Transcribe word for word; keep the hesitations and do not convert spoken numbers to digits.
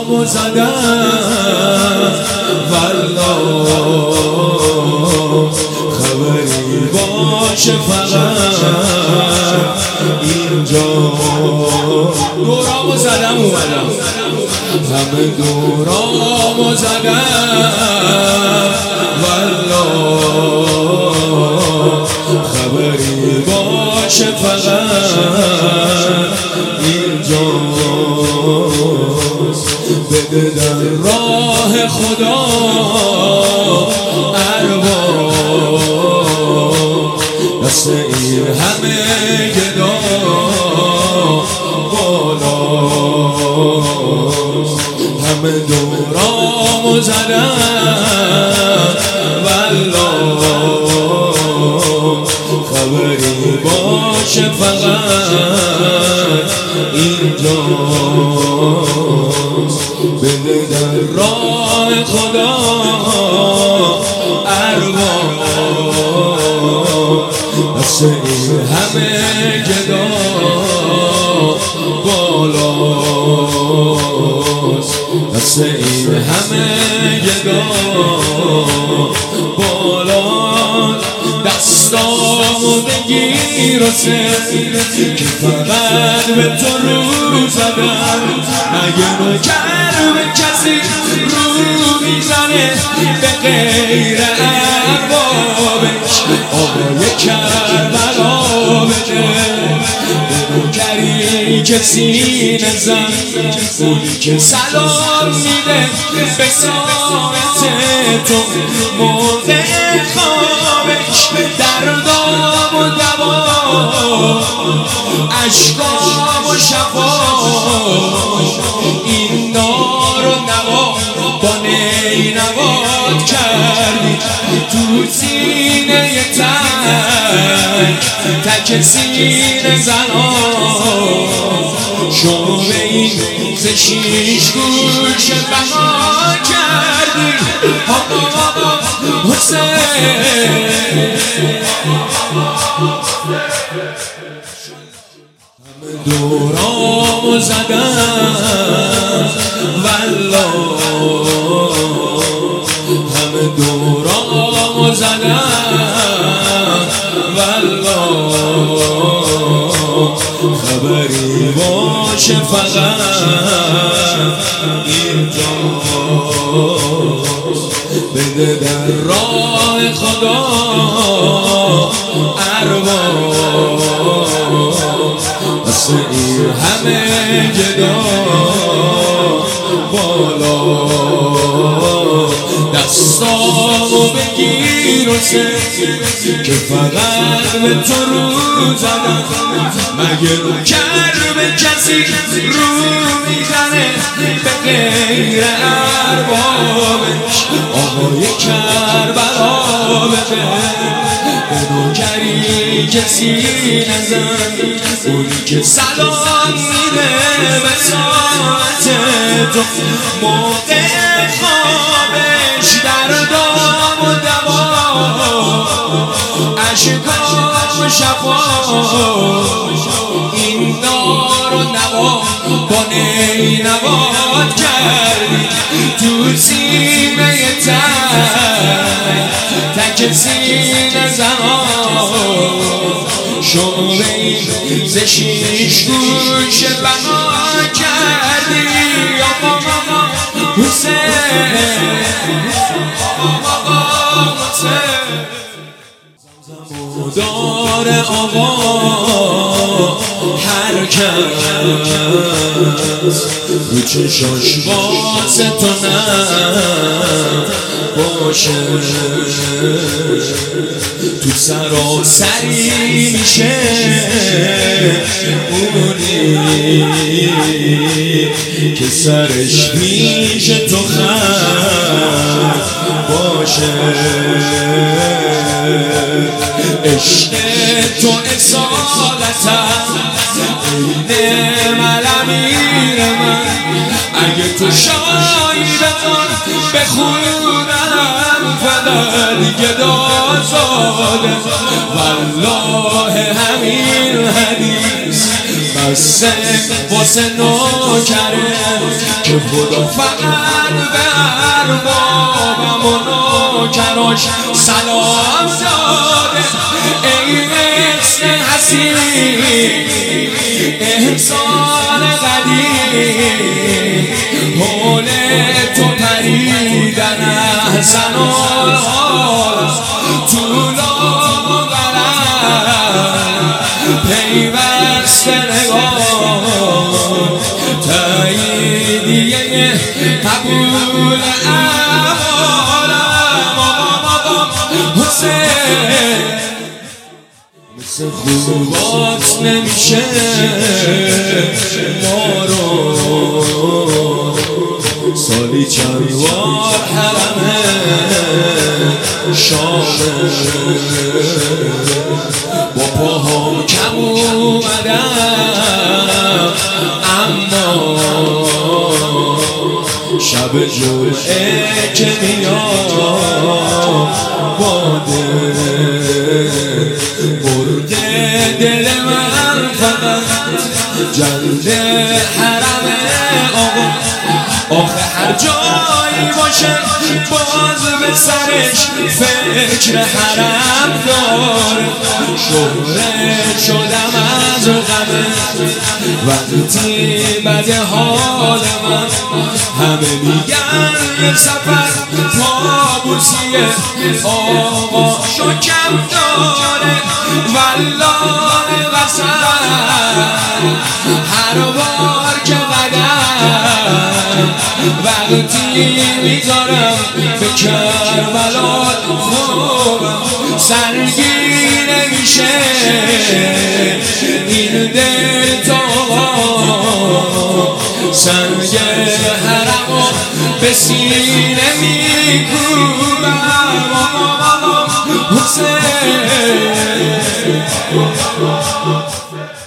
دورامو زدم والله خبری باشه فقط اینجا دورامو زدم اومدم همه دورامو زدم والله خبری باشه فقط اینجا بده در راه خدا ارواح دست این همه گدا بالا همه دورامو زدم والله خبری باشه فقط اینجا بده در راه خدا ارواح دست این همه گدا بالاست دست این همه گدا بالاست دستامو بگیر و سر که فقط به تو رو زدم مگه نوکر به کسی رو میزنه به غیر اربابش آقای کربلا بده به نوکری که سینه زن اونی که سلام میده به ساعت تو موقع خوابش دردام و دوا عشقام و شفا این نار و نوا با نینوات کردی تو سینه تک تک سینه زنان شعبه این ز شیش گوش بها کردی آقا آقا حسین همه دورامو زدم والله همه دورامو زدم والله خبری باشه فقط اینجا بده در راه خدا ارواح دست این همه گدا بالا دستامو بگیر و سر که فقط به تو رو زدم مگه نوکر به کسی رو میزنه به غیر اربابش آقای کربلا بده به نوکری که سینه زن اونی که سلام میده به ساعت تو موقع خوابش دردام و دوا عشقام و شفا این نار و نوا با نینوات کردی تو سینه تک تک سینه زمان شعبه این ز شیش گوش بها کردی آقا آقا حسین آقا حسین دار آقا هر کس رو چشاش واسه تو باشه تو سراسری میشه اونی که سرش پیش تو خم باشه عشق تو اصالتم این ملامیر من اگه تو شایی بکن بخونم فقط گدازاده والله همین حدیث بسته واسه نوکره که خدا فقط به اربابم و نوکراش سلام داده. ای اسم حسین احسان قدیم حول تو پریدن احسن الحال طول و قلم پیوست نگاه تاییدیه قبول اعمالم حسین مثل خوبات نمیشه ما رو سالی چند بار حرمه شامه با پاهام کم اومدم اما شب جمعه که میام باده برده دل من فقط جلد حرم آقا. آخه هر جایی باشه باز به سرش فکر حرم داره. شهره شدم از غمه وقتی بده حال من همه میگن یه سفر طاووسیه آقا شکم داره. والله قسم هر بار که قدم وقتی میذارم به کربلا خوبم سرگیر میشه این دل تا سنگ حرمو به سینه میکوبم حسین